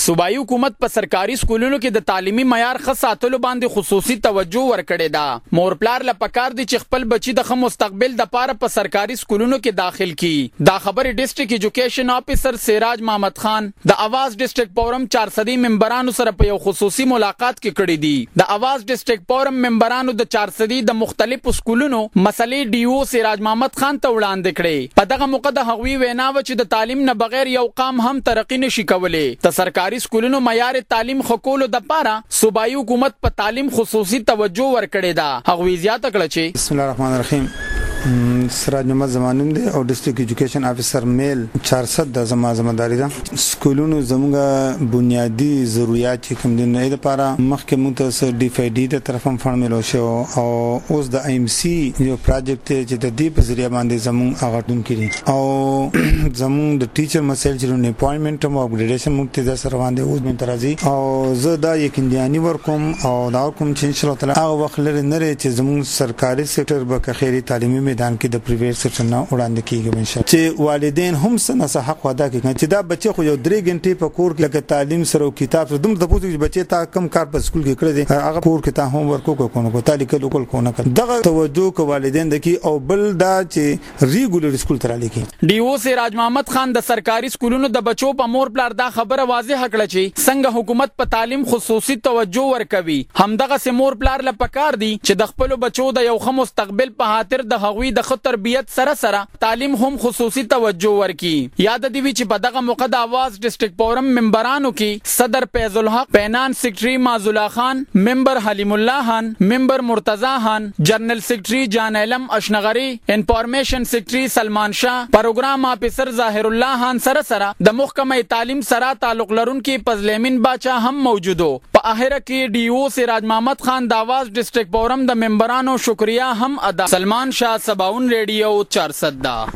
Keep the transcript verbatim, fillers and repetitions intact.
صوبایي حکومت په سرکاري سکولونو کې د تعلیمي معیار ښه ساتلو باندې خصوصي توجه ورکړې ده. مور پلار له پکار دي چې خپل بچي د ښه مستقبل د پاره په سرکاري سکولونو کې داخل کی. دا خبرې ډیسټریکټ ایجوکیشن افیسر سراج محمد خان د اواز ډیسټریکټ فورم چار صدی ممبرانو سره په یو خصوصي ملاقات کې کړې دي. د اواز ډیسټریکټ فورم ممبرانو د چار صدی د مختلفو سکولونو مسلې ډي او سراج محمد خان ته وړاندې کړې. په دغه موقع د هغوی وینا و چې د تعلیم نه بغیر یو قام هم ترقی نشي کولی. د سرکاري سکولونو معیار تعلیم خکولو د پاره صوبایي حکومت په تعلیم خصوصي توجه ورکړې ده. هغوی زیاته کړه چې بسم الله الرحمن الرحیم سراج محمد زمانوم دی او ډیسټریکټ ایجوکیشن افیسر میل چارصد د زما ځمداري ده. سکولونو زموږه بنیادی ضرورت چې کوم دي نه لپاره مخکې موږ ته ډي اف ډي د طرفم فند ملو شو او اوس د ایم سی یو پروجیکټ چې د دې په ذریعہ باندې زموږ اغټون کړي او زموږ د ټیچر مسایل چې نه اپوینټمنت او اپګریډیشن موږ ته سره باندې اوس من ترازی او زه دا یقیني ورکوم او دا کوم چې ان شاء الله تعالی هغه وخت لري نه چې زموږ سرکاري سېکټر به خیري تعلیمي میدان کې د پرایویټ سېکټر نه وړاندې کیږي ان شاء الله چې والدین هم څه حق ادا کوي چې دا بچي خو یو درې غنټې په کور کې لکه تعلیم سره او کتاب سره دومره د پوهې چې بچي تا کم کار په سکول کې کړی دی هغه کور کې تا هم ورکو کو کو کو تعلیم کې لوکل کو نه کړ دغه توجه کو والدین د کی او بل دا چې ریګولر سکول تر لیکي. ډي او سراج محمد خان د سرکاري سکولونو د بچو په مور پلار دا خبره واضح کړه چې څنګه حکومت په تعلیم خصوصي توجه ورکوي. همدغه سمور پلار له پکار دي چې د خپل بچو د یو ښه مستقبل په خاطر د هغوی د تربیت سره سره تعلیم هم خصوصي توجه ورکي. یاد دی وی چې په دغه موقع د اواز ډیسټریکټ فورم ممبرانو کې صدر فیض الحق، فینانس سیکرټری معزولا خان، ممبر حلیم الله خان، ممبر مرتضی خان، جنرل سیکرټری جان علم اشنغری، انفارمیشن سیکرټری سلمان شاه، پروګرام افیسر ظاهر الله خان سره سره د محکمه تعلیم سره تعلق لرونکي فضلامین باچا هم موجودو. په اخره کې ډي او سراج محمد خان د اواز ډیسټریکټ فورم د ممبرانو شکریا هم ادا. سلمان شاه سباون ریډیو چارصد.